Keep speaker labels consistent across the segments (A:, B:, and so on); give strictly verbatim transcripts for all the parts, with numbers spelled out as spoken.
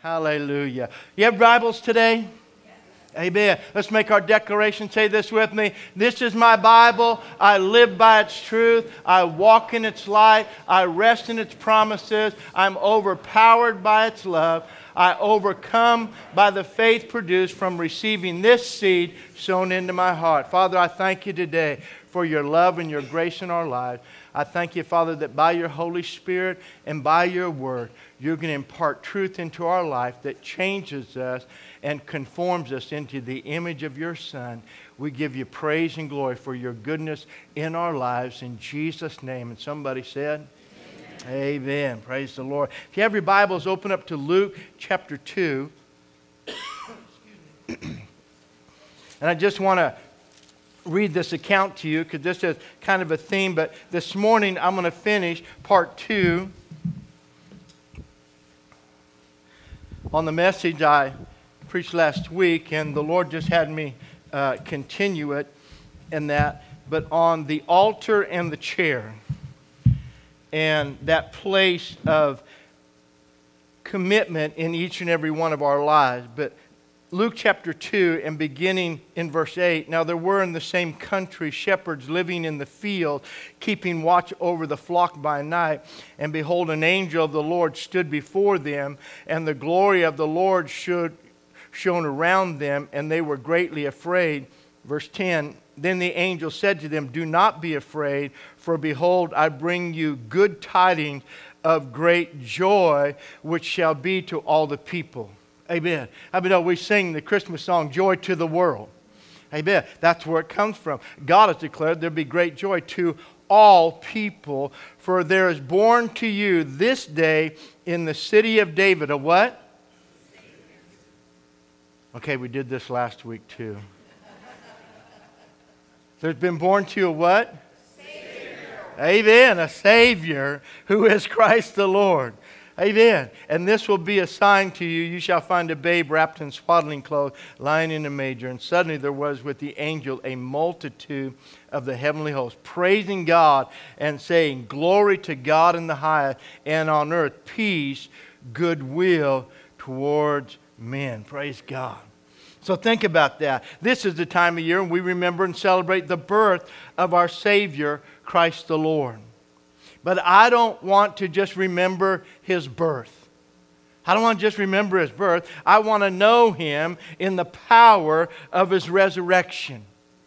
A: Hallelujah. You have Bibles today? Amen. Let's make our declaration. Say this with me. This is my Bible. I live by its truth. I walk in its light. I rest in its promises. I'm overpowered by its love. I overcome by the faith produced from receiving this seed sown into my heart. Father, I thank you today for your love and your grace in our lives. I thank you, Father, that by your Holy Spirit and by your word, you're going to impart truth into our life that changes us and conforms us into the image of your Son. We give you praise and glory for your goodness in our lives in Jesus' name. And somebody said, Amen. Amen. Praise the Lord. If you have your Bibles, open up to Luke chapter two. And I just want to read this account to you because this is kind of a theme. But this morning I'm going to finish part two on the message I preached last week, and the Lord just had me uh, continue it in that, but on the altar and the chair, and that place of commitment in each and every one of our lives. But Luke chapter two, and beginning in verse eight, now there were in the same country shepherds living in the field, keeping watch over the flock by night. And behold, an angel of the Lord stood before them, and the glory of the Lord should shone around them, and they were greatly afraid. Verse ten, then the angel said to them, do not be afraid, for behold, I bring you good tidings of great joy, which shall be to all the people. Amen. I mean, we sing the Christmas song, Joy to the World. Amen. That's where it comes from. God has declared there'll be great joy to all people, for there is born to you this day in the city of David a what? Okay, we did this last week too. There's been born to you a what? Savior. Amen. A Savior who is Christ the Lord. Amen. And this will be a sign to you. You shall find a babe wrapped in swaddling clothes, lying in a manger. And suddenly there was with the angel a multitude of the heavenly host, praising God and saying, glory to God in the highest, and on earth peace, goodwill towards men. Praise God. So think about that. This is the time of year when we remember and celebrate the birth of our Savior, Christ the Lord. But I don't want to just remember His birth. I don't want to just remember His birth. I want to know Him in the power of His resurrection.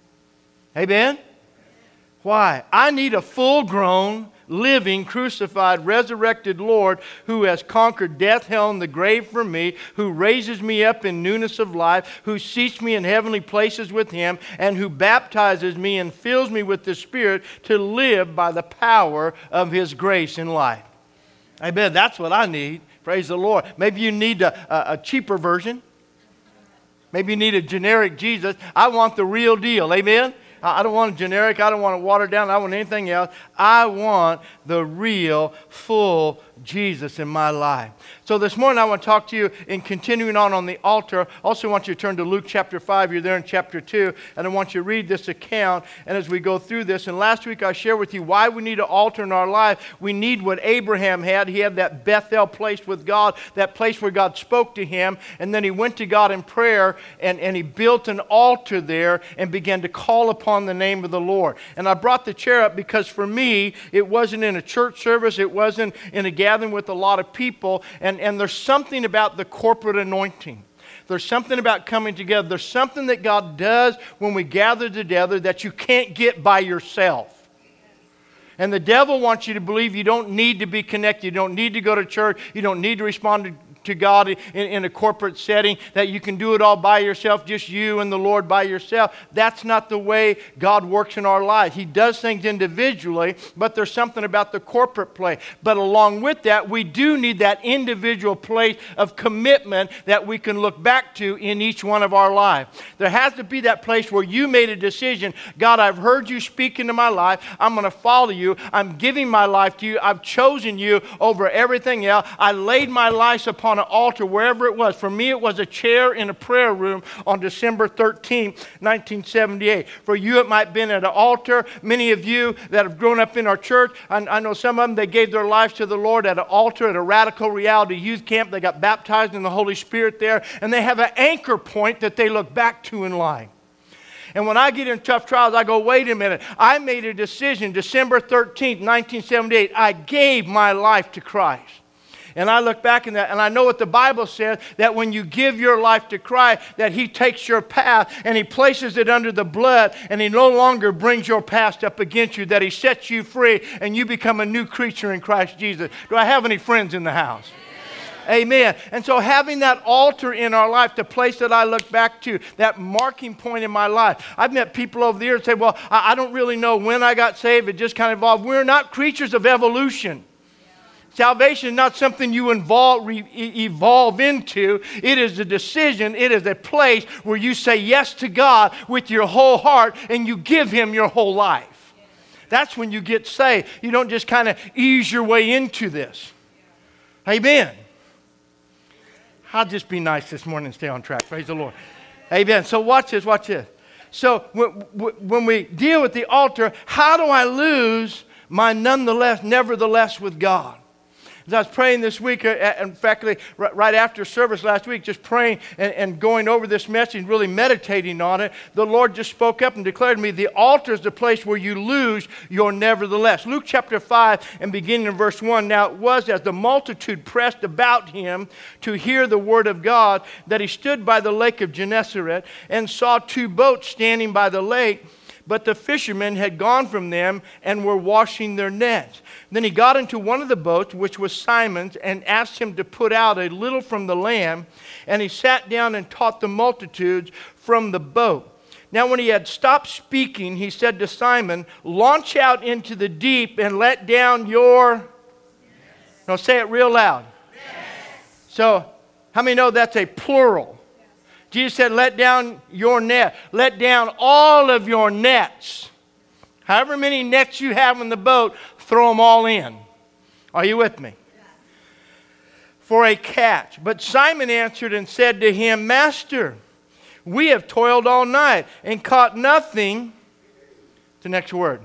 A: Amen? Why? I need a full-grown, living, crucified, resurrected Lord who has conquered death, hell, and the grave for me, who raises me up in newness of life, who seats me in heavenly places with Him, and who baptizes me and fills me with the Spirit to live by the power of His grace in life. I bet that's what I need. Praise the Lord. Maybe you need a, a, a cheaper version. Maybe you need a generic Jesus. I want the real deal. Amen? I don't want a generic. I don't want to water down. I don't want anything else. I want the real, full Jesus in my life. So this morning I want to talk to you in continuing on on the altar. I also want you to turn to Luke chapter five. You're there in chapter two. And I want you to read this account. And as we go through this, and last week I shared with you why we need an altar in our life. We need what Abraham had. He had that Bethel place with God, that place where God spoke to him. And then he went to God in prayer, and, and he built an altar there and began to call upon the name of the Lord. And I brought the chair up because for me, it wasn't in a church service. It wasn't in a gathering with a lot of people, and, and there's something about the corporate anointing. There's something about coming together. There's something that God does when we gather together that you can't get by yourself. And the devil wants you to believe you don't need to be connected. You don't need to go to church. You don't need to respond to to God in, in a corporate setting, that you can do it all by yourself, just you and the Lord by yourself. That's not the way God works in our lives. He does things individually, but there's something about the corporate play. But along with that, we do need that individual place of commitment that we can look back to in each one of our lives. There has to be that place where you made a decision. God, I've heard you speak into my life. I'm going to follow you. I'm giving my life to you. I've chosen you over everything else. I laid my life upon an altar wherever it was. For me, it was a chair in a prayer room on December thirteenth, nineteen seventy-eight. For you, it might have been at an altar. Many of you that have grown up in our church, I, I know some of them, they gave their lives to the Lord at an altar at a Radical Reality youth camp. They got baptized in the Holy Spirit there, and they have an anchor point that they look back to in life. And when I get in tough trials, I go, wait a minute. I made a decision December thirteenth, nineteen seventy-eight. I gave my life to Christ. And I look back in that, and I know what the Bible says, that when you give your life to Christ, that He takes your path and He places it under the blood, and He no longer brings your past up against you, that He sets you free, and you become a new creature in Christ Jesus. Do I have any friends in the house? Amen. And so having that altar in our life, the place that I look back to, that marking point in my life. I've met people over the years say, well, I don't really know when I got saved. It just kind of evolved. We're not creatures of evolution. Salvation is not something you involve, re, evolve into. It is a decision. It is a place where you say yes to God with your whole heart and you give Him your whole life. That's when you get saved. You don't just kind of ease your way into this. Amen. I'll just be nice this morning and stay on track. Praise the Lord. Amen. So watch this, watch this. So when we deal with the altar, how do I lose my nonetheless, nevertheless with God? As I was praying this week, in fact, right after service last week, just praying and, and going over this message, really meditating on it, the Lord just spoke up and declared to me, the altar is the place where you lose your nevertheless. Luke chapter five and beginning in verse one, now it was as the multitude pressed about Him to hear the word of God, that He stood by the lake of Gennesaret and saw two boats standing by the lake, but the fishermen had gone from them and were washing their nets. Then He got into one of the boats, which was Simon's, and asked him to put out a little from the land. And He sat down and taught the multitudes from the boat. Now when He had stopped speaking, He said to Simon, launch out into the deep and let down your... Yes. Now say it real loud. Yes. So how many know that's a plural? Jesus said, let down your net. Let down all of your nets. However many nets you have in the boat, throw them all in. Are you with me? Yeah. For a catch. But Simon answered and said to Him, Master, we have toiled all night and caught nothing. The next word.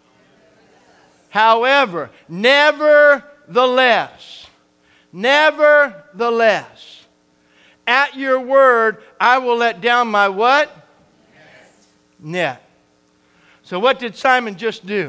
A: However, nevertheless, nevertheless, at your word, I will let down my what? Yes. Net. So what did Simon just do?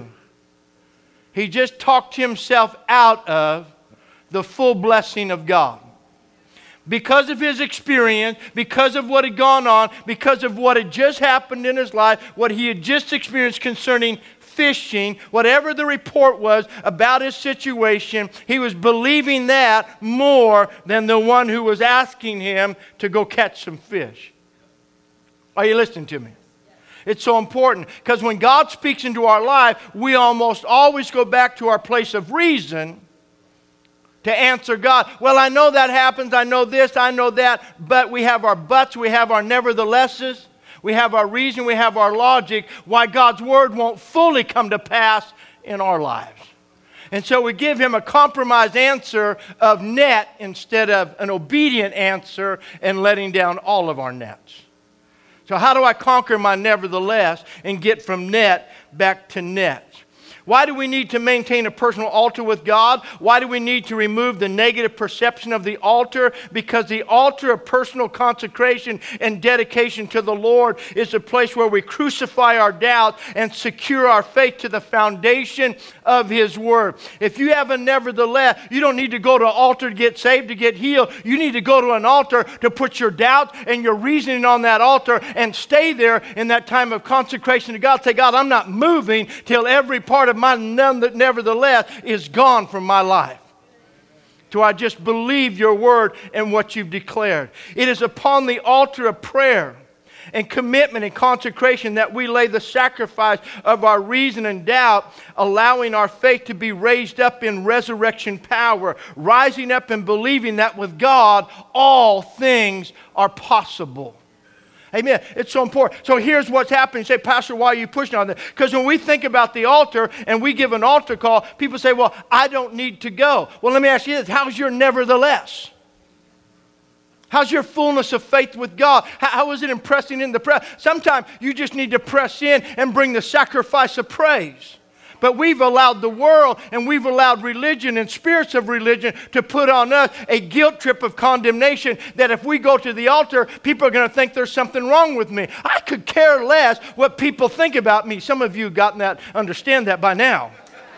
A: He just talked himself out of the full blessing of God. Because of his experience, because of what had gone on, because of what had just happened in his life, what he had just experienced concerning fishing, whatever the report was about his situation, he was believing that more than the one who was asking him to go catch some fish. Are you listening to me? It's so important because when God speaks into our life, we almost always go back to our place of reason to answer God. Well, I know that happens. I know this. I know that. But we have our buts. We have our neverthelesses. We have our reason, we have our logic, why God's word won't fully come to pass in our lives. And so we give Him a compromised answer of net instead of an obedient answer and letting down all of our nets. So how do I conquer my nevertheless and get from net back to net? Why do we need to maintain a personal altar with God? Why do we need to remove the negative perception of the altar? Because the altar of personal consecration and dedication to the Lord is a place where we crucify our doubt and secure our faith to the foundation of His Word. If you have a nevertheless, you don't need to go to an altar to get saved, to get healed. You need to go to an altar to put your doubt and your reasoning on that altar and stay there in that time of consecration to God. Say, God, I'm not moving till every part of my none that nevertheless is gone from my life. Do I just believe your word and what you've declared? It is upon the altar of prayer and commitment and consecration that we lay the sacrifice of our reason and doubt, allowing our faith to be raised up in resurrection power, rising up and believing that with God all things are possible. Amen. It's so important. So here's what's happening. You say, Pastor, why are you pushing on that? Because when we think about the altar and we give an altar call, people say, well, I don't need to go. Well, let me ask you this. How's your nevertheless? How's your fullness of faith with God? How, how is it impressing in the prayer? Sometimes you just need to press in and bring the sacrifice of praise. But we've allowed the world and we've allowed religion and spirits of religion to put on us a guilt trip of condemnation that if we go to the altar, people are going to think there's something wrong with me. I could care less what people think about me. Some of you have gotten that, understand that by now.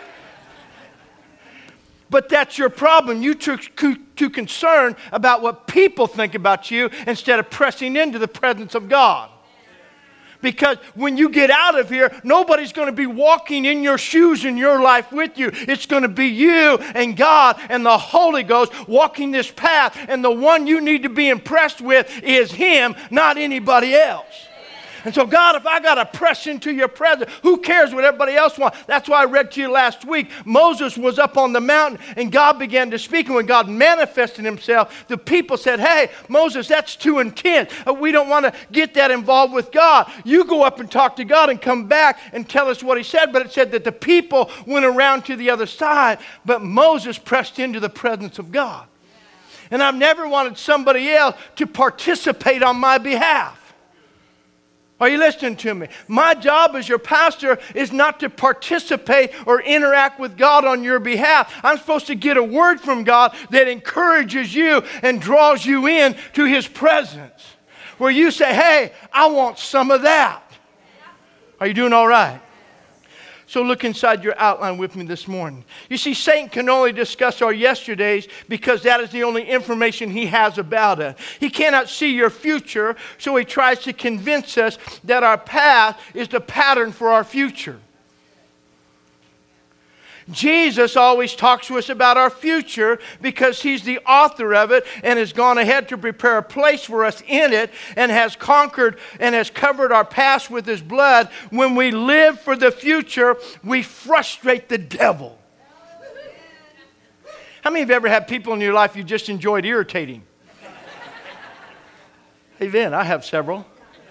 A: But that's your problem. You took too concerned about what people think about you instead of pressing into the presence of God. Because when you get out of here, nobody's going to be walking in your shoes in your life with you. It's going to be you and God and the Holy Ghost walking this path. And the one you need to be impressed with is Him, not anybody else. And so, God, if I got to press into your presence, who cares what everybody else wants? That's why I read to you last week. Moses was up on the mountain and God began to speak. And when God manifested Himself, the people said, hey, Moses, that's too intense. We don't want to get that involved with God. You go up and talk to God and come back and tell us what He said. But it said that the people went around to the other side, but Moses pressed into the presence of God. And I've never wanted somebody else to participate on my behalf. Are you listening to me? My job as your pastor is not to participate or interact with God on your behalf. I'm supposed to get a word from God that encourages you and draws you in to His presence. Where you say, hey, I want some of that. Are you doing all right? So look inside your outline with me this morning. You see, Satan can only discuss our yesterdays because that is the only information he has about us. He cannot see your future, so he tries to convince us that our past is the pattern for our future. Jesus always talks to us about our future because He's the author of it and has gone ahead to prepare a place for us in it and has conquered and has covered our past with His blood. When we live for the future, we frustrate the devil. How many of you have ever had people in your life you just enjoyed irritating? Amen. I have several.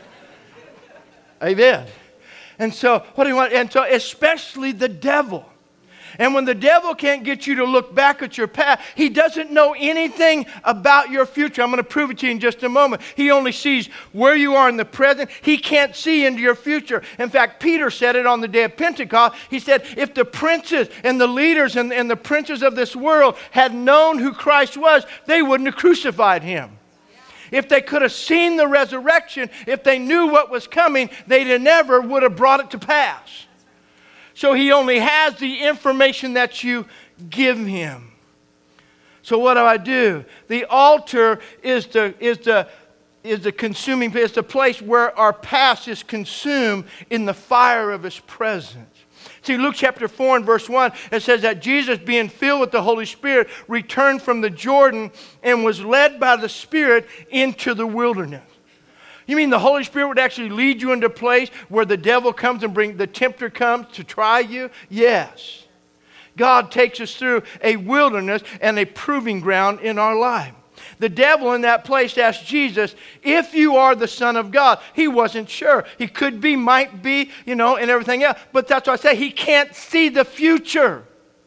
A: Amen. And so, what do you want? And so, especially the devil. And when the devil can't get you to look back at your past, he doesn't know anything about your future. I'm going to prove it to you in just a moment. He only sees where you are in the present. He can't see into your future. In fact, Peter said it on the day of Pentecost. He said, if the princes and the leaders and, and the princes of this world had known who Christ was, they wouldn't have crucified Him. If they could have seen the resurrection, if they knew what was coming, they never would have brought it to pass. So He only has the information that you give Him. So what do I do? The altar is the, is the, is the consuming, it's the place where our past is consumed in the fire of His presence. See, Luke chapter four and verse one, it says that Jesus, being filled with the Holy Spirit, returned from the Jordan and was led by the Spirit into the wilderness. You mean the Holy Spirit would actually lead you into a place where the devil comes and bring the tempter comes to try you? Yes. God takes us through a wilderness and a proving ground in our life. The devil in that place asked Jesus, if you are the Son of God. He wasn't sure. He could be, might be, you know, and everything else. But that's why I say he can't see the future.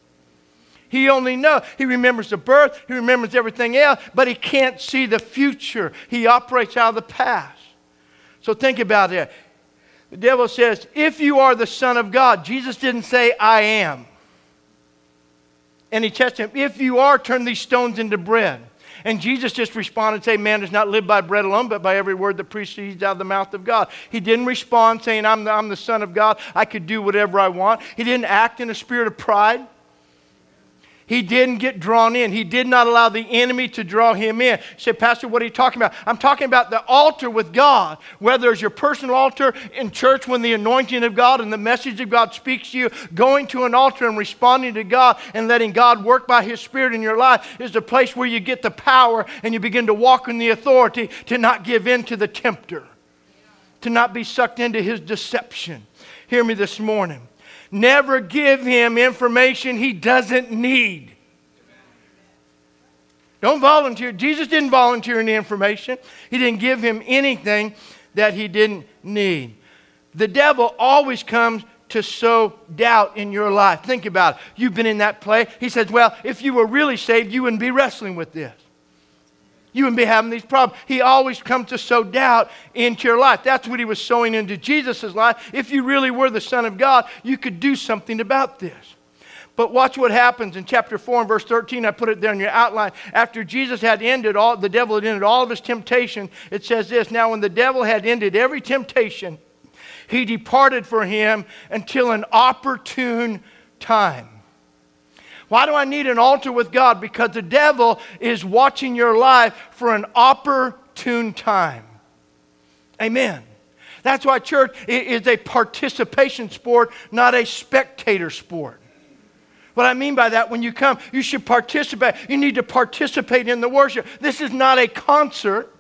A: He only knows. He remembers the birth. He remembers everything else. But he can't see the future. He operates out of the past. So think about it. The devil says, if you are the Son of God. Jesus didn't say, I am. And he tested him, if you are, turn these stones into bread. And Jesus just responded and said, man does not live by bread alone, but by every word that proceeds out of the mouth of God. He didn't respond saying, I'm the, I'm the Son of God. I could do whatever I want. He didn't act in a spirit of pride. He didn't get drawn in. He did not allow the enemy to draw him in. You say, Pastor, what are you talking about? I'm talking about the altar with God. Whether it's your personal altar in church when the anointing of God and the message of God speaks to you, going to an altar and responding to God and letting God work by His Spirit in your life is the place where you get the power and you begin to walk in the authority to not give in to the tempter, to not be sucked into his deception. Hear me this morning. Never give him information he doesn't need. Don't volunteer. Jesus didn't volunteer any information. He didn't give him anything that he didn't need. The devil always comes to sow doubt in your life. Think about it. You've been in that place. He says, well, if you were really saved, you wouldn't be wrestling with this. You wouldn't be having these problems. He always comes to sow doubt into your life. That's what he was sowing into Jesus' life. If you really were the Son of God, you could do something about this. But watch what happens in chapter four and verse thirteen. I put it there in your outline. After Jesus had ended all, the devil had ended all of his temptation, it says this, now when the devil had ended every temptation, he departed for him until an opportune time. Why do I need an altar with God? Because the devil is watching your life for an opportune time. Amen. That's why church is a participation sport, not a spectator sport. What I mean by that, when you come, you should participate. You need to participate in the worship. This is not a concert.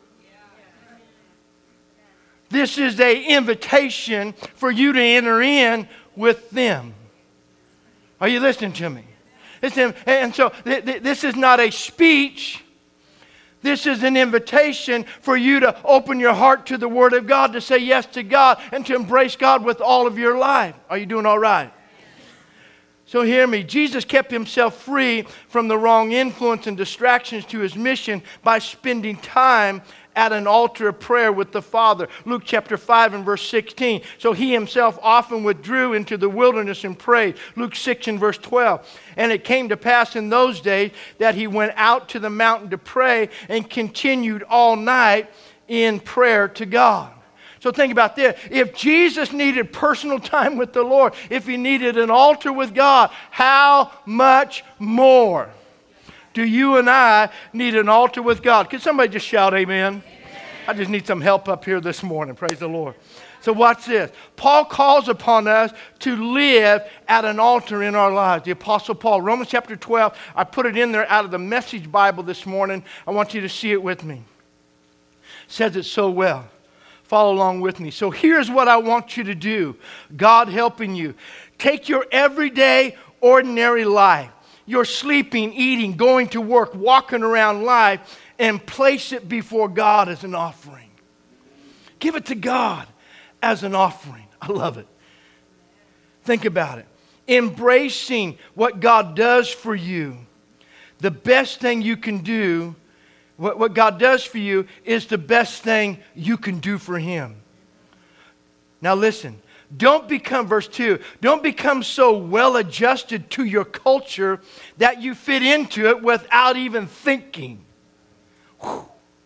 A: This is an invitation for you to enter in with them. Are you listening to me? Listen, and so th- th- this is not a speech. This is an invitation for you to open your heart to the Word of God, to say yes to God, and to embrace God with all of your life. Are you doing all right? So hear me. Jesus kept himself free from the wrong influence and distractions to his mission by spending time at an altar of prayer with the Father. Luke chapter five and verse sixteen. So he himself often withdrew into the wilderness and prayed. Luke six and verse twelve. And it came to pass in those days that he went out to the mountain to pray and continued all night in prayer to God. So think about this. If Jesus needed personal time with the Lord, if he needed an altar with God, how much more do you and I need an altar with God? Can somebody just shout amen? Amen? I just need some help up here this morning. Praise the Lord. So watch this. Paul calls upon us to live at an altar in our lives. The Apostle Paul, Romans chapter twelve, I put it in there out of the Message Bible this morning. I want you to see it with me. It says it so well. Follow along with me. So here's what I want you to do. God helping you. Take your everyday, ordinary life, your sleeping, eating, going to work, walking around life, and place it before God as an offering. Give it to God as an offering. I love it. Think about it. Embracing what God does for you. The best thing you can do, what, what God does for you is the best thing you can do for Him. Now listen. Don't become, verse two, don't become so well adjusted to your culture that you fit into it without even thinking. Whew.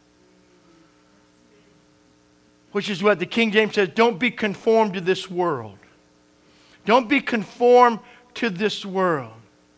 A: Which is what the King James says, don't be conformed to this world. Don't be conformed to this world.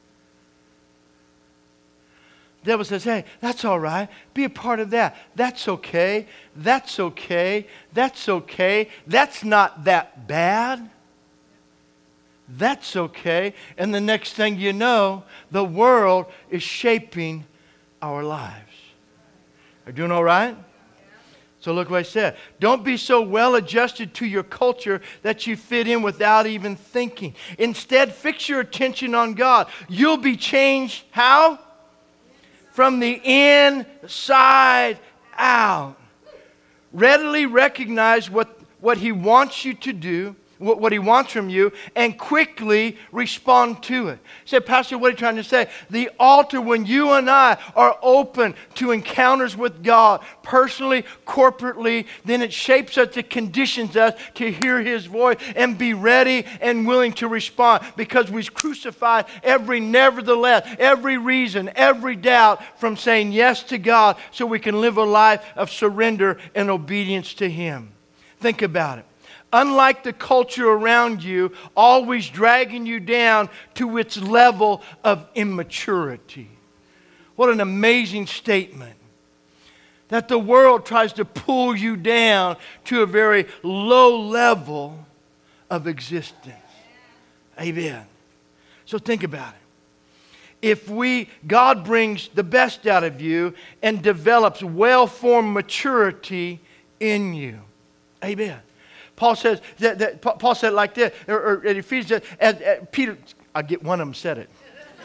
A: The devil says, hey, that's all right. Be a part of that. That's okay. That's okay. That's okay. That's not that bad. That's okay. And the next thing you know, the world is shaping our lives. Are you doing all right? So look what I said. Don't be so well adjusted to your culture that you fit in without even thinking. Instead, fix your attention on God. You'll be changed. How? From the inside out. Readily recognize what, what He wants you to do, what, what He wants from you, and quickly respond to it. You say, Pastor, what are you trying to say? The altar, when you and I are open to encounters with God, personally, corporately, then it shapes us, it conditions us to hear His voice and be ready and willing to respond, because we've crucified every nevertheless, every reason, every doubt from saying yes to God so we can live a life of surrender and obedience to Him. Think about it. Unlike the culture around you, always dragging you down to its level of immaturity. What an amazing statement. That the world tries to pull you down to a very low level of existence. Amen. So think about it. If we, God brings the best out of you and develops well-formed maturity in you. Amen. Paul says that, that Paul said it like this, or, or Ephesians, as, as Peter, I get one of them said it.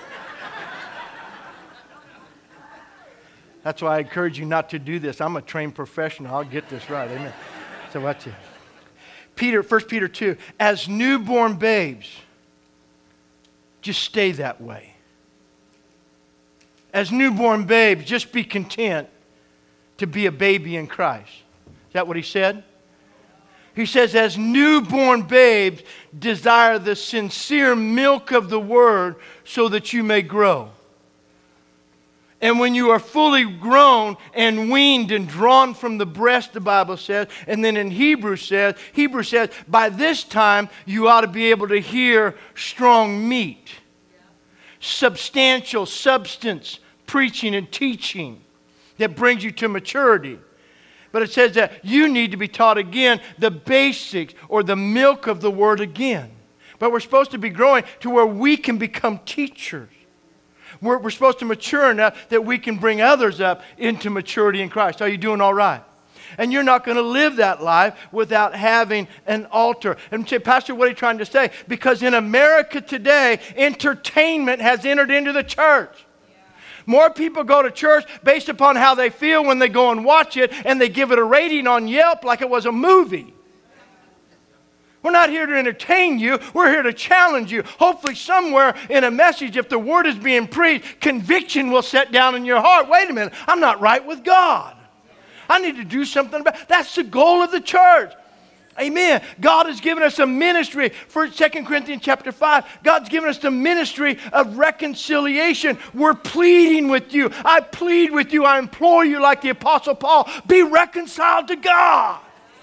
A: That's why I encourage you not to do this. I'm a trained professional. I'll get this right. Amen. So watch it. Peter, First Peter two, as newborn babes, just stay that way. As newborn babes, just be content to be a baby in Christ. Is that what he said? He says, as newborn babes, desire the sincere milk of the word so that you may grow. And when you are fully grown and weaned and drawn from the breast, the Bible says, and then in Hebrews says, Hebrews says, by this time you ought to be able to hear strong meat, substantial substance, preaching and teaching that brings you to maturity. But it says that you need to be taught again the basics or the milk of the word again. But we're supposed to be growing to where we can become teachers. We're, we're supposed to mature enough that we can bring others up into maturity in Christ. Are you doing all right? And you're not going to live that life without having an altar. And say, Pastor, what are you trying to say? Because in America today, entertainment has entered into the church. More people go to church based upon how they feel when they go and watch it, and they give it a rating on Yelp like it was a movie. We're not here to entertain you. We're here to challenge you. Hopefully somewhere in a message, if the word is being preached, conviction will set down in your heart. Wait a minute, I'm not right with God. I need to do something about it. That's the goal of the church. Amen. God has given us a ministry. For Second Corinthians chapter five, God's given us the ministry of reconciliation. We're pleading with you. I plead with you. I implore you like the Apostle Paul. Be reconciled to God.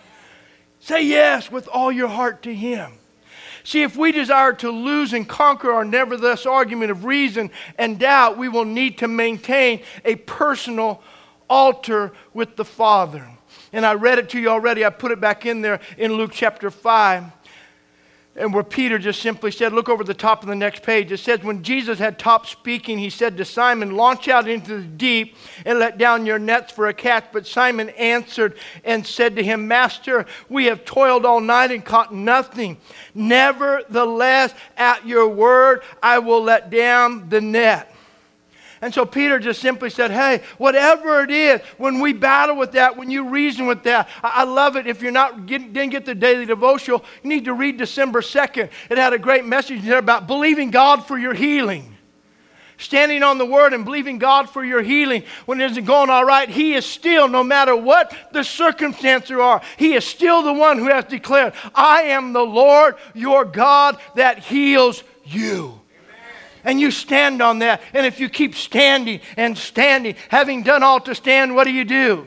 A: Say yes with all your heart to Him. See, if we desire to lose and conquer our nevertheless argument of reason and doubt, we will need to maintain a personal altar with the Father. And I read it to you already. I put it back in there in Luke chapter five. And where Peter just simply said, look over the top of the next page. It says, when Jesus had stopped speaking, he said to Simon, launch out into the deep and let down your nets for a catch. But Simon answered and said to him, Master, we have toiled all night and caught nothing. Nevertheless, at your word, I will let down the net. And so Peter just simply said, hey, whatever it is, when we battle with that, when you reason with that, I, I love it. If you're not getting, didn't get the daily devotional, you need to read December second. It had a great message there about believing God for your healing. Standing on the word and believing God for your healing when it isn't going all right. He is still, no matter what the circumstances are, He is still the one who has declared, I am the Lord your God that heals you. And you stand on that. And if you keep standing and standing, having done all to stand, what do you do?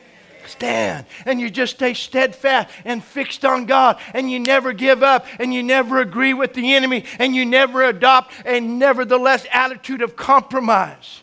A: Stand. And you just stay steadfast and fixed on God. And you never give up. And you never agree with the enemy. And you never adopt a nevertheless attitude of compromise.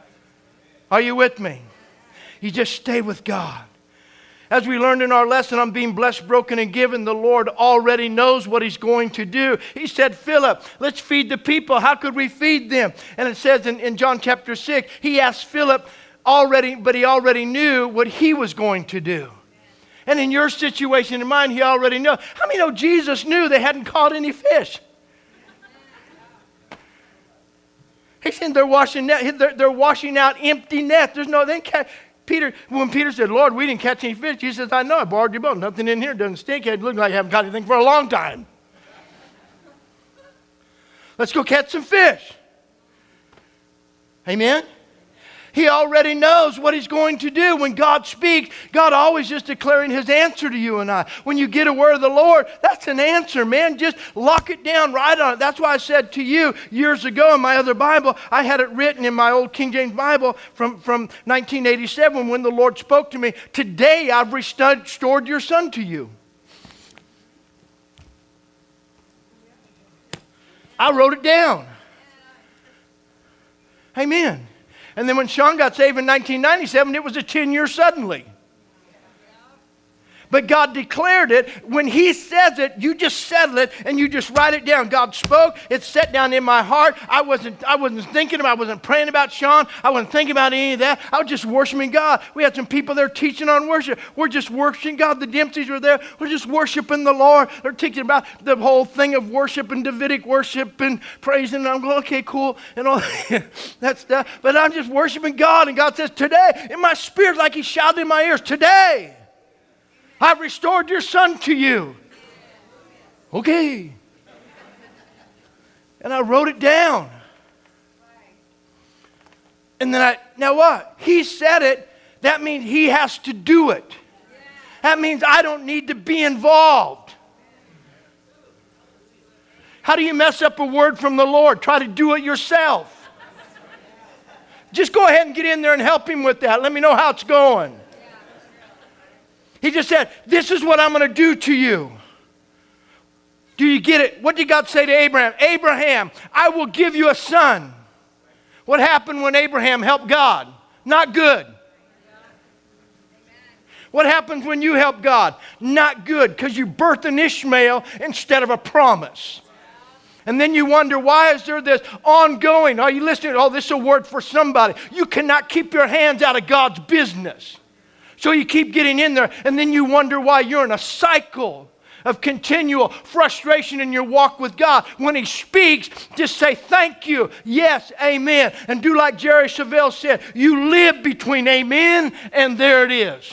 A: Are you with me? You just stay with God. As we learned in our lesson on being blessed, broken, and given, the Lord already knows what He's going to do. He said, Philip, let's feed the people. How could we feed them? And it says in, in John chapter six, He asked Philip already, but He already knew what he was going to do. And in your situation and mine, He already knew. How many know Jesus knew they hadn't caught any fish? He said they're washing net, they're, they're washing out empty nets. There's no, they can't. Peter, when Peter said, Lord, we didn't catch any fish, he says, I know, I borrowed your boat. Nothing in here doesn't stink. It looks like you haven't caught anything for a long time. Let's go catch some fish. Amen? He already knows what He's going to do. When God speaks, God always is declaring His answer to you and I. When you get a word of the Lord, that's an answer, man. Just lock it down right on it. That's why I said to you years ago in my other Bible, I had it written in my old King James Bible from, from nineteen eighty-seven when the Lord spoke to me, today I've restored your son to you. I wrote it down. Amen. And then when Sean got saved in nineteen ninety-seven, it was a ten-year suddenly. But God declared it. When He says it, you just settle it and you just write it down. God spoke. It's set down in my heart. I wasn't, I wasn't thinking about, I wasn't praying about Sean. I wasn't thinking about any of that. I was just worshiping God. We had some people there teaching on worship. We're just worshiping God. The Dempseys were there. We're just worshiping the Lord. They're teaching about the whole thing of worship and Davidic worship and praising. And I'm going, okay, cool. And all that stuff. But I'm just worshiping God. And God says, today, in my spirit, like He shouted in my ears, today, I've restored your son to you. Okay. And I wrote it down. And then I, now what? He said it. that means he has to do it. That means I don't need to be involved. How do you mess up a word from the Lord? Try to do it yourself. Just go ahead and get in there and help him with that. Let me know how it's going. He just said, this is what I'm going to do to you. Do you get it? What did God say to Abraham? Abraham, I will give you a son. What happened when Abraham helped God? Not good. What happens when you help God? Not good, because you birthed an Ishmael instead of a promise. And then you wonder, why is there this ongoing? Are you listening? Oh, this is a word for somebody. You cannot keep your hands out of God's business. So you keep getting in there, and then you wonder why you're in a cycle of continual frustration in your walk with God. When he speaks, just say thank you, yes, amen. And do like Jerry Chevelle said, you live between amen and there it is.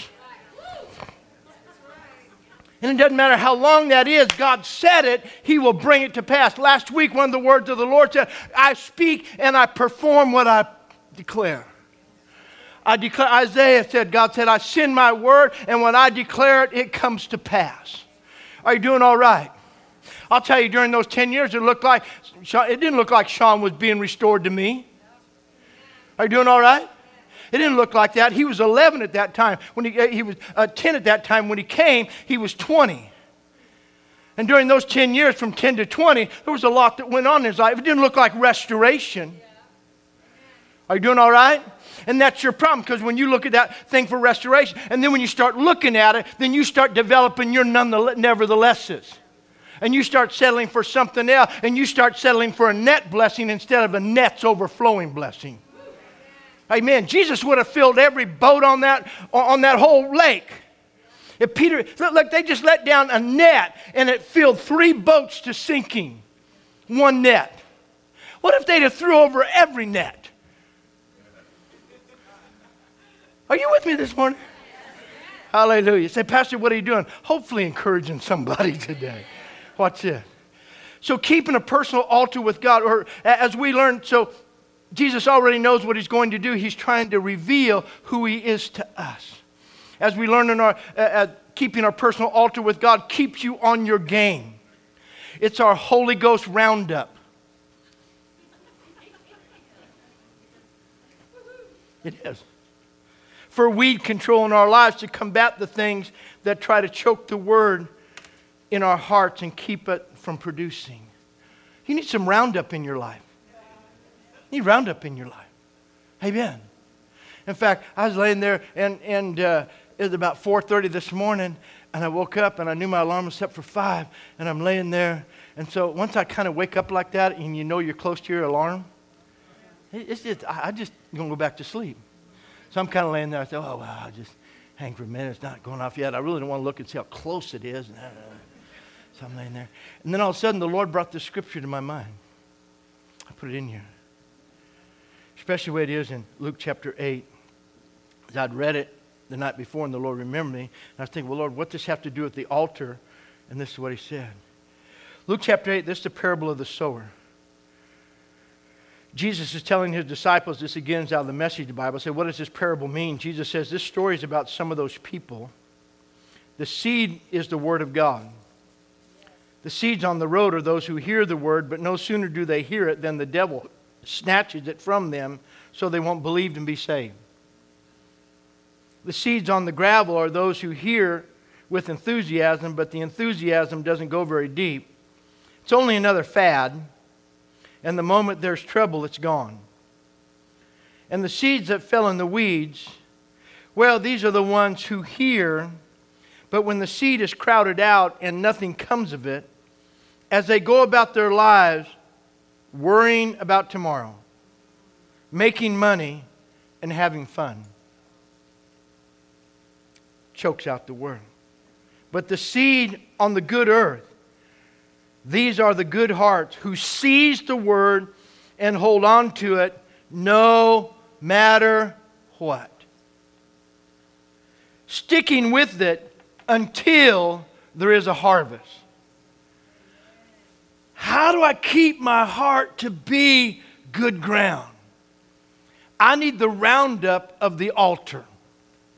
A: And it doesn't matter how long that is, God said it, he will bring it to pass. Last week, one of the words of the Lord said, I speak and I perform what I declare. I declare, Isaiah said, God said, I send my word, and when I declare it, it comes to pass. Are you doing all right? I'll tell you, during those ten years, it looked like, it didn't look like Sean was being restored to me. Are you doing all right? It didn't look like that. He was eleven at that time. When he, he was uh, ten at that time. When he came, he was twenty. And during those ten years, from ten to twenty, there was a lot that went on in his life. It didn't look like restoration. Are you doing all right? And that's your problem, because when you look at that thing for restoration, and then when you start looking at it, then you start developing your nonetheless, neverthelesses. And you start settling for something else, and you start settling for a net blessing instead of a net's overflowing blessing. Amen. Jesus would have filled every boat on that, on that whole lake. If Peter, look, they just let down a net and it filled three boats to sinking. One net. What if they'd have threw over every net? Are you with me this morning? Hallelujah. Say, Pastor, what are you doing? Hopefully encouraging somebody today. Watch this. So keeping a personal altar with God, or as we learned, so Jesus already knows what he's going to do. He's trying to reveal who he is to us. As we learn in our, uh, uh, keeping our personal altar with God keeps you on your game. It's our Holy Ghost roundup. It is. For weed control in our lives to combat the things that try to choke the word in our hearts and keep it from producing. You need some roundup in your life. You need roundup in your life. Amen. In fact, I was laying there, and, and uh, it was about four thirty this morning, and I woke up, and I knew my alarm was set for five, and I'm laying there. And so once I kind of wake up like that, and you know you're close to your alarm, it's just, I just going to go back to sleep. So I'm kind of laying there. I said, oh, well, I'll just hang for a minute. It's not going off yet. I really don't want to look and see how close it is. So I'm laying there. And then all of a sudden, the Lord brought this scripture to my mind. I put it in here. Especially the way it is in Luke chapter eight. As I'd read it the night before, and the Lord remembered me. And I was thinking, well, Lord, what does this have to do with the altar? And this is what he said. Luke chapter eight, this is the parable of the sower. Jesus is telling his disciples, this again is out of the Message Bible. Say, what does this parable mean? Jesus says, this story is about some of those people. The seed is the word of God. The seeds on the road are those who hear the word, but no sooner do they hear it than the devil snatches it from them so they won't believe and be saved. The seeds on the gravel are those who hear with enthusiasm, but the enthusiasm doesn't go very deep. It's only another fad, and the moment there's trouble, it's gone. And the seeds that fell in the weeds, well, these are the ones who hear, but when the seed is crowded out and nothing comes of it, as they go about their lives worrying about tomorrow, making money, and having fun, chokes out the word. But the seed on the good earth, these are the good hearts who seize the word and hold on to it no matter what. Sticking with it until there is a harvest. How do I keep my heart to be good ground? I need the roundup of the altar.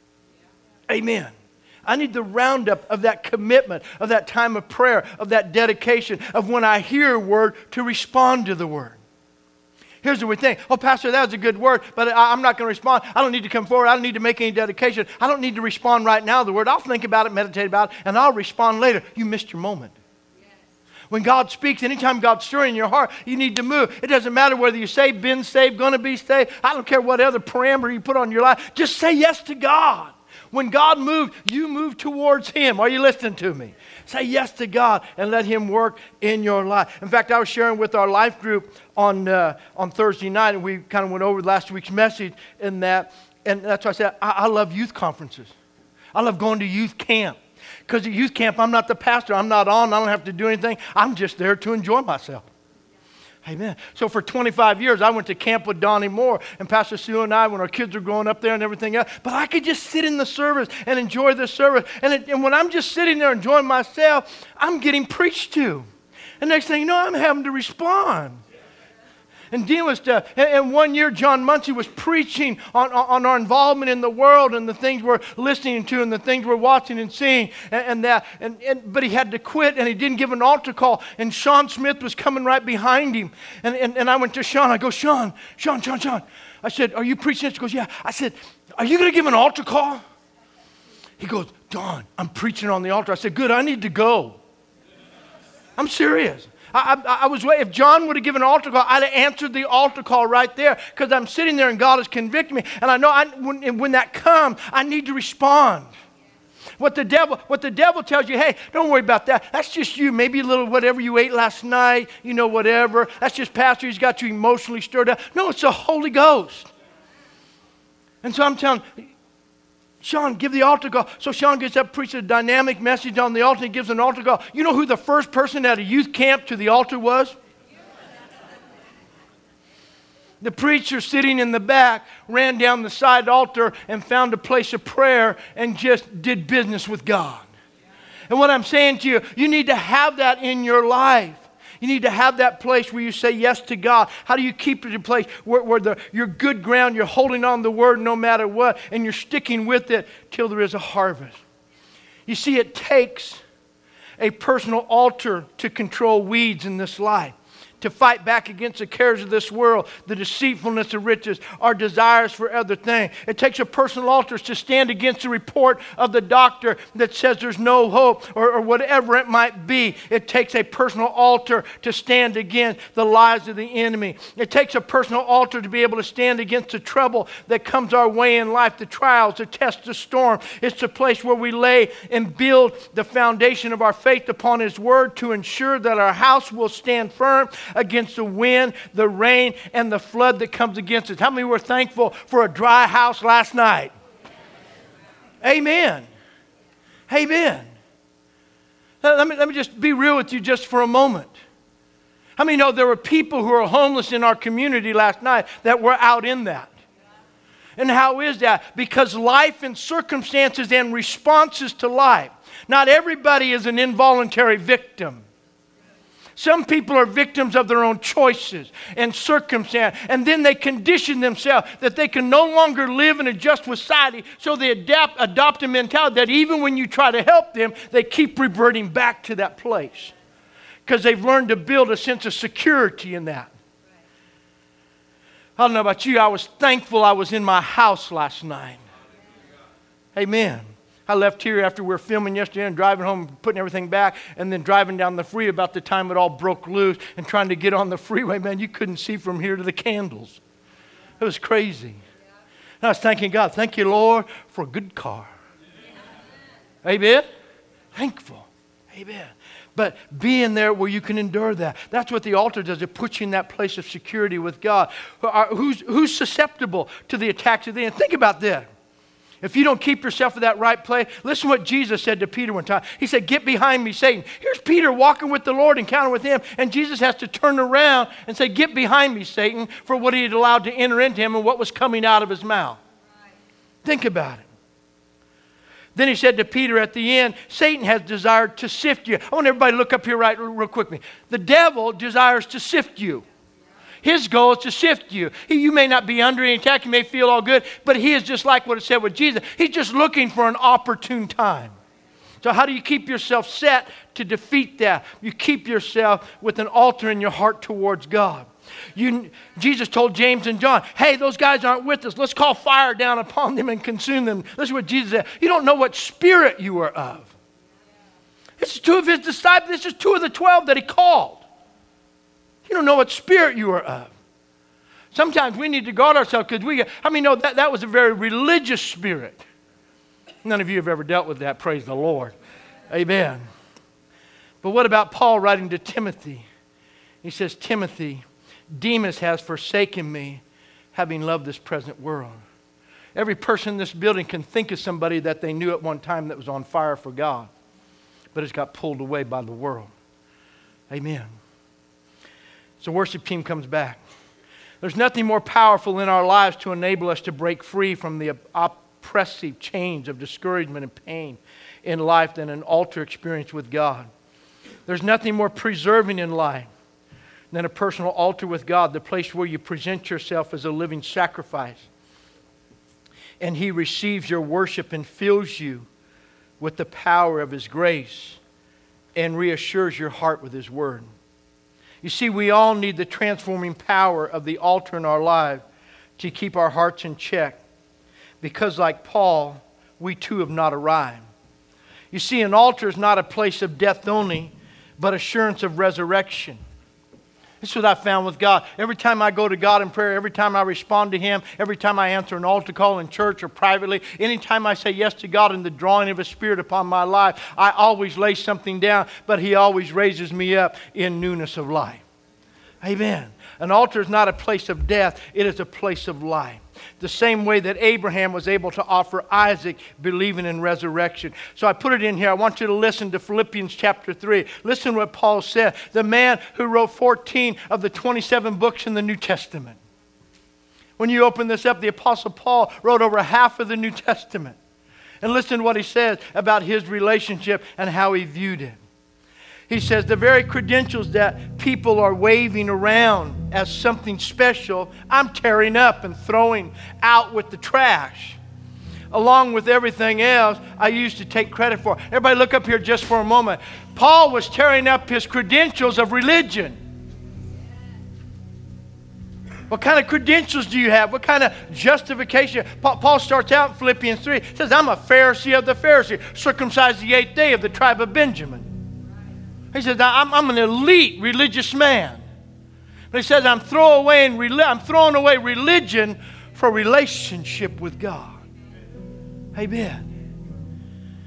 A: Amen. I need the roundup of that commitment, of that time of prayer, of that dedication, of when I hear a word to respond to the word. Here's what we think. Oh, Pastor, that was a good word, but I, I'm not going to respond. I don't need to come forward. I don't need to make any dedication. I don't need to respond right now to the word. I'll think about it, meditate about it, and I'll respond later. You missed your moment. Yes. When God speaks, anytime God's stirring in your heart, you need to move. It doesn't matter whether you're saved, been saved, going to be saved. I don't care what other parameter you put on your life. Just say yes to God. When God moved, you move towards Him. Are you listening to me? Say yes to God and let Him work in your life. In fact, I was sharing with our life group on uh, on Thursday night, and we kind of went over last week's message in that. And that's why I said, I, I love youth conferences. I love going to youth camp. Because at youth camp, I'm not the pastor. I'm not on. I don't have to do anything. I'm just there to enjoy myself. Amen. So for twenty-five years, I went to camp with Donnie Moore and Pastor Sue and I when our kids were growing up there and everything else. But I could just sit in the service and enjoy the service. And, it, and when I'm just sitting there enjoying myself, I'm getting preached to. And next thing you know, I'm having to respond. And dealing with stuff. And, and one year, John Muncie was preaching on, on, on our involvement in the world and the things we're listening to and the things we're watching and seeing and, and that. And, and but he had to quit and he didn't give an altar call. And Sean Smith was coming right behind him. And, and, and I went to Sean. I go, Sean, Sean, Sean, Sean. I said, are you preaching this? He goes, yeah. I said, are you going to give an altar call? He goes, Don, I'm preaching on the altar. I said, good, I need to go. I'm serious. I, I, I was waiting. If John would have given an altar call, I'd have answered the altar call right there because I'm sitting there and God has convicted me. And I know I, when, when that comes, I need to respond. What the devil, what the devil tells you, hey, don't worry about that. That's just you. Maybe a little whatever you ate last night, you know, whatever. That's just pastor. He's got you emotionally stirred up. No, it's the Holy Ghost. And so I'm telling Sean, give the altar call. So Sean gets up, preaches a dynamic message on the altar, and gives an altar call. You know who the first person at a youth camp to the altar was? The preacher sitting in the back ran down the side altar and found a place of prayer and just did business with God. And what I'm saying to you, you need to have that in your life. You need to have that place where you say yes to God. How do you keep it in a place where, where the, you're good ground, you're holding on the word no matter what, and you're sticking with it till there is a harvest? You see, it takes a personal altar to control weeds in this life, to fight back against the cares of this world, the deceitfulness of riches, our desires for other things. It takes a personal altar to stand against the report of the doctor that says there's no hope or, or whatever it might be. It takes a personal altar to stand against the lies of the enemy. It takes a personal altar to be able to stand against the trouble that comes our way in life, the trials, the tests, the storm. It's the place where we lay and build the foundation of our faith upon His Word to ensure that our house will stand firm against the wind, the rain, and the flood that comes against us. How many were thankful for a dry house last night? Amen. Amen. Let me, let me just be real with you just for a moment. How many know there were people who were homeless in our community last night that were out in that? And how is that? Because life and circumstances and responses to life. Not everybody is an involuntary victim. Some people are victims of their own choices and circumstance, and then they condition themselves that they can no longer live in a just society, so they adapt, adopt a mentality that even when you try to help them, they keep reverting back to that place because they've learned to build a sense of security in that. I don't know about you, I was thankful I was in my house last night. Amen. I left here after we were filming yesterday and driving home, putting everything back, and then driving down the freeway about the time it all broke loose and trying to get on the freeway. Man, you couldn't see from here to the candles. It was crazy. And I was thanking God. Thank you, Lord, for a good car. Amen? Thankful. Amen. But being there where you can endure that. That's what the altar does. It puts you in that place of security with God. Who's, who's susceptible to the attacks of the enemy? Think about this. If you don't keep yourself in that right place, listen to what Jesus said to Peter one time. He said, get behind me, Satan. Here's Peter walking with the Lord, encountering with Him, and Jesus has to turn around and say, get behind me, Satan, for what He had allowed to enter into him and what was coming out of his mouth. Right. Think about it. Then He said to Peter at the end, Satan has desired to sift you. I want everybody to look up here right real quickly. The devil desires to sift you. His goal is to sift you. He, you may not be under any attack. You may feel all good. But He is just like what it said with Jesus. He's just looking for an opportune time. So how do you keep yourself set to defeat that? You keep yourself with an altar in your heart towards God. You, Jesus told James and John, hey, those guys aren't with us. Let's call fire down upon them and consume them. This is what Jesus said. You don't know what spirit you are of. This is two of His disciples. This is two of the twelve that He called. You don't know what spirit you are of. Sometimes we need to guard ourselves because we, how many know that that was a very religious spirit? None of you have ever dealt with that, praise the Lord. Amen. But what about Paul writing to Timothy? He says, Timothy, Demas has forsaken me, having loved this present world. Every person in this building can think of somebody that they knew at one time that was on fire for God, but it's got pulled away by the world. Amen. So worship team comes back. There's nothing more powerful in our lives to enable us to break free from the op- oppressive chains of discouragement and pain in life than an altar experience with God. There's nothing more preserving in life than a personal altar with God, the place where you present yourself as a living sacrifice. And He receives your worship and fills you with the power of His grace and reassures your heart with His word. You see, we all need the transforming power of the altar in our life to keep our hearts in check. Because like Paul, we too have not arrived. You see, an altar is not a place of death only, but assurance of resurrection. This is what I found with God. Every time I go to God in prayer, every time I respond to Him, every time I answer an altar call in church or privately, anytime I say yes to God in the drawing of His Spirit upon my life, I always lay something down, but He always raises me up in newness of life. Amen. An altar is not a place of death, it is a place of life. The same way that Abraham was able to offer Isaac believing in resurrection. So I put it in here. I want you to listen to Philippians chapter three. Listen to what Paul said. The man who wrote fourteen of the twenty-seven books in the New Testament. When you open this up, the Apostle Paul wrote over half of the New Testament. And listen to what he says about his relationship and how he viewed it. He says, the very credentials that people are waving around as something special, I'm tearing up and throwing out with the trash. Along with everything else I used to take credit for. Everybody look up here just for a moment. Paul was tearing up his credentials of religion. What kind of credentials do you have? What kind of justification? Paul starts out in Philippians three. He says, I'm a Pharisee of the Pharisees, circumcised the eighth day of the tribe of Benjamin. He says, I'm, I'm an elite religious man. But he says, I'm, throw away in, I'm throwing away religion for relationship with God. Amen.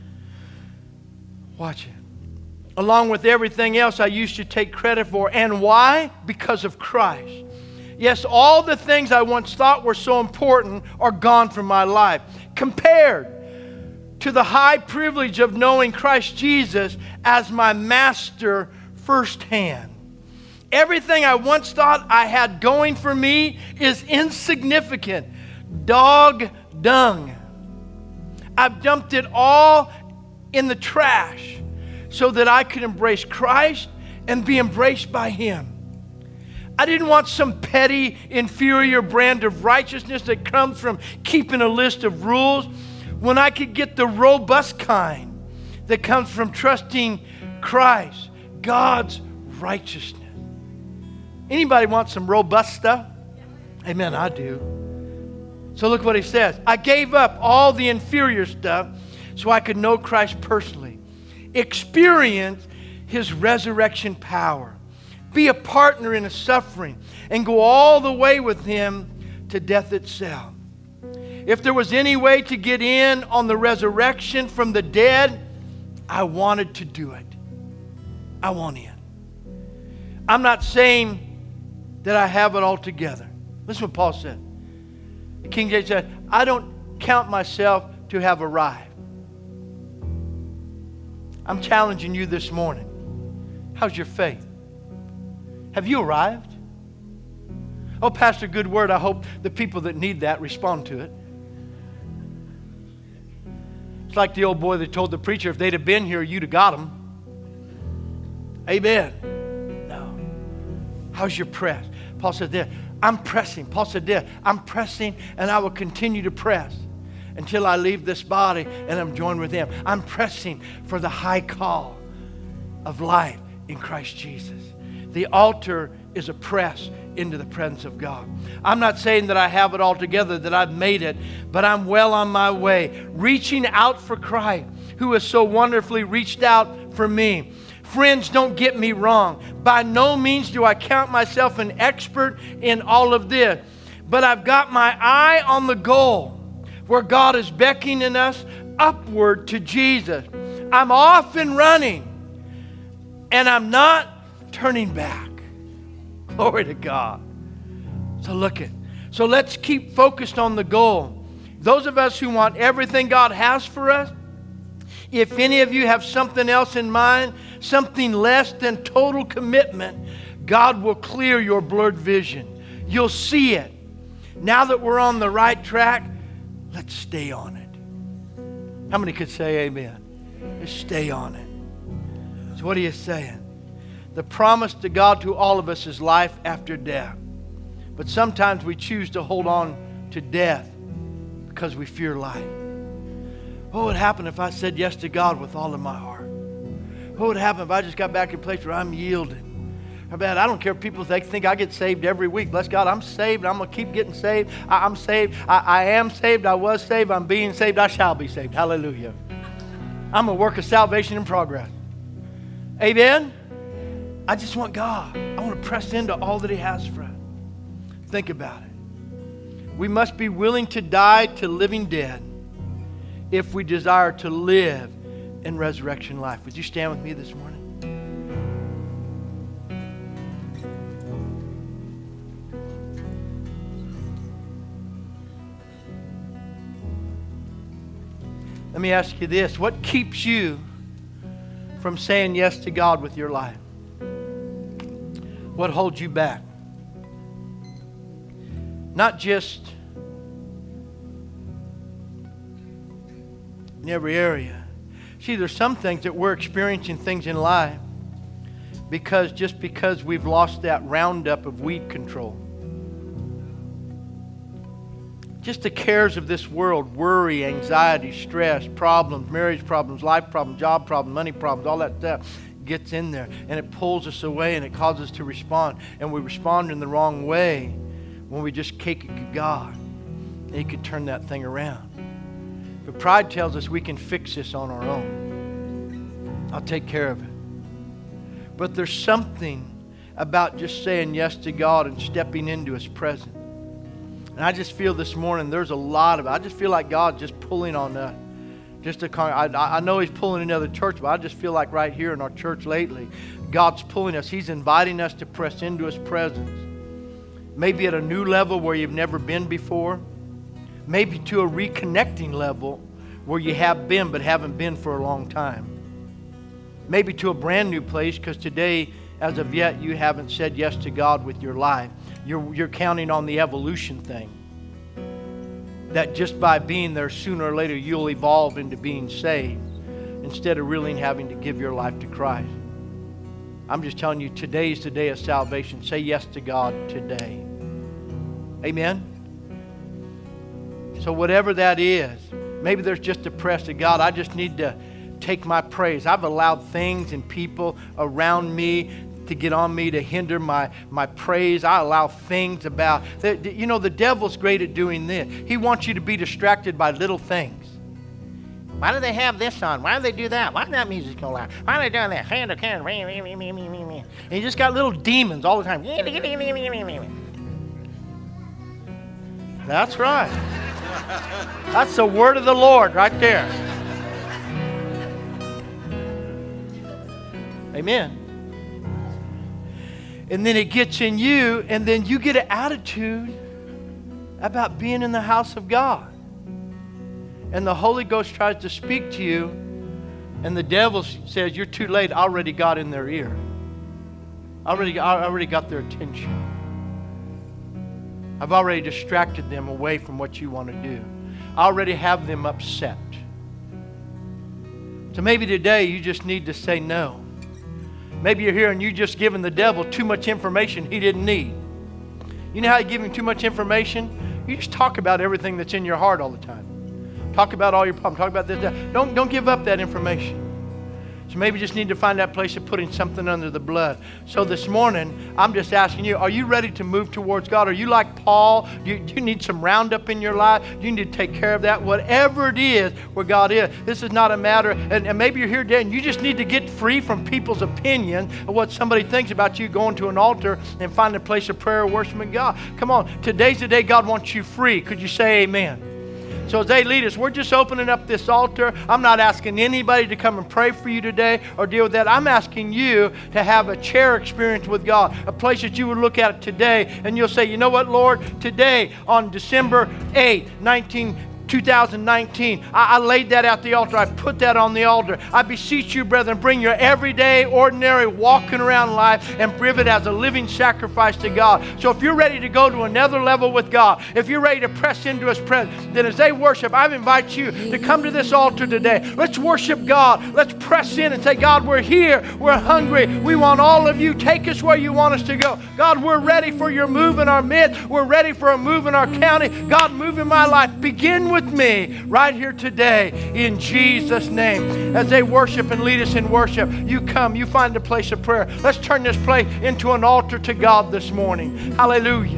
A: Watch it. Along with everything else I used to take credit for. And why? Because of Christ. Yes, all the things I once thought were so important are gone from my life. Compared to the high privilege of knowing Christ Jesus as my master firsthand. Everything I once thought I had going for me is insignificant. Dog dung. I've dumped it all in the trash so that I could embrace Christ and be embraced by Him. I didn't want some petty, inferior brand of righteousness that comes from keeping a list of rules, when I could get the robust kind that comes from trusting Christ, God's righteousness. Anybody want some robust stuff? Amen, I do. So look what he says. I gave up all the inferior stuff so I could know Christ personally, experience His resurrection power, be a partner in His suffering, and go all the way with Him to death itself. If there was any way to get in on the resurrection from the dead, I wanted to do it. I want in. I'm not saying that I have it all together. Listen to what Paul said. The King James said, I don't count myself to have arrived. I'm challenging you this morning. How's your faith? Have you arrived? Oh, Pastor, good word. I hope the people that need that respond to it. It's like the old boy that told the preacher, if they'd have been here, you'd have got them. Amen. No. How's your press? Paul said this, I'm pressing. Paul said this, I'm pressing and I will continue to press until I leave this body and I'm joined with Him. I'm pressing for the high call of life in Christ Jesus. The altar is a press into the presence of God. I'm not saying that I have it all together, that I've made it, but I'm well on my way, reaching out for Christ, who has so wonderfully reached out for me. Friends, don't get me wrong. By no means do I count myself an expert in all of this, but I've got my eye on the goal where God is beckoning us upward to Jesus. I'm off and running, and I'm not turning back. Glory to God. So look it. So let's keep focused on the goal. Those of us who want everything God has for us, if any of you have something else in mind, something less than total commitment, God will clear your blurred vision. You'll see it. Now that we're on the right track, let's stay on it. How many could say amen? Just stay on it. So what are you saying? The promise to God to all of us is life after death. But sometimes we choose to hold on to death because we fear life. What would happen if I said yes to God with all of my heart? What would happen if I just got back in a place where I'm yielding? How bad? I don't care if people think, think I get saved every week. Bless God, I'm saved. I'm going to keep getting saved. I, I'm saved. I, I am saved. I was saved. I'm being saved. I shall be saved. Hallelujah. I'm a work of salvation in progress. Amen? I just want God. I want to press into all that He has for us. Think about it. We must be willing to die to living dead if we desire to live in resurrection life. Would you stand with me this morning? Let me ask you this. What keeps you from saying yes to God with your life? What holds you back? Not just in every area. See, there's some things that we're experiencing things in life because just because we've lost that roundup of weed control. Just the cares of this world, worry, anxiety, stress, problems, marriage problems, life problems, job problems, money problems, all that stuff gets in there and it pulls us away and it causes us to respond. And we respond in the wrong way when we just kick it to God. And He could turn that thing around. But pride tells us we can fix this on our own. I'll take care of it. But there's something about just saying yes to God and stepping into His presence. And I just feel this morning there's a lot of it. I just feel like God's just pulling on us. Just to, I, I know He's pulling another church, but I just feel like right here in our church lately, God's pulling us. He's inviting us to press into His presence. Maybe at a new level where you've never been before. Maybe to a reconnecting level where you have been but haven't been for a long time. Maybe to a brand new place because today, as of yet, you haven't said yes to God with your life. You're, you're counting on the evolution thing. That just by being there, sooner or later, you'll evolve into being saved instead of really having to give your life to Christ. I'm just telling you, today's the day of salvation. Say yes to God today. Amen? So whatever that is, maybe there's just a press to God. I just need to take my praise. I've allowed things and people around me to get on me to hinder my, my praise. I allow things about, you know, the devil's great at doing this. He wants you to be distracted by little things. Why do they have this on? Why do they do that? Why is that music so loud? Why are they doing that? Hand or can? And you just got little demons all the time. That's right. That's the word of the Lord right there. Amen. And then it gets in you, and then you get an attitude about being in the house of God. And the Holy Ghost tries to speak to you, and the devil says, you're too late. I already got in their ear. I already, I already got their attention. I've already distracted them away from what you want to do. I already have them upset. So maybe today you just need to say no. Maybe you're here and you're just giving the devil too much information he didn't need. You know how you give him too much information? You just talk about everything that's in your heart all the time. Talk about all your problems. Talk about this, that. Don't, don't give up that information. So maybe you just need to find that place of putting something under the blood. So this morning, I'm just asking you, are you ready to move towards God? Are you like Paul? Do you, do you need some Roundup in your life? You need to take care of that. Whatever it is where God is, this is not a matter, and, and maybe you're here today and you just need to get free from people's opinion of what somebody thinks about you, going to an altar and find a place of prayer or worship with God. Come on, today's the day God wants you free. Could you say amen? So as they lead us, we're just opening up this altar. I'm not asking anybody to come and pray for you today or deal with that. I'm asking you to have a chair experience with God, a place that you would look at today and you'll say, you know what, Lord, today on December eighth, two thousand nineteen, I, I laid that at the altar. I put that on the altar. I beseech you, brethren, bring your everyday, ordinary, walking around life and give it as a living sacrifice to God. So if you're ready to go to another level with God, if you're ready to press into His presence, then as they worship, I invite you to come to this altar today. Let's worship God. Let's press in and say, God, we're here. We're hungry. We want all of you. Take us where you want us to go. God, we're ready for your move in our midst. We're ready for a move in our county. God, move in my life. Begin with me right here today in Jesus' name. As they worship and lead us in worship, you come, you find a place of prayer. Let's turn this place into an altar to God this morning. Hallelujah.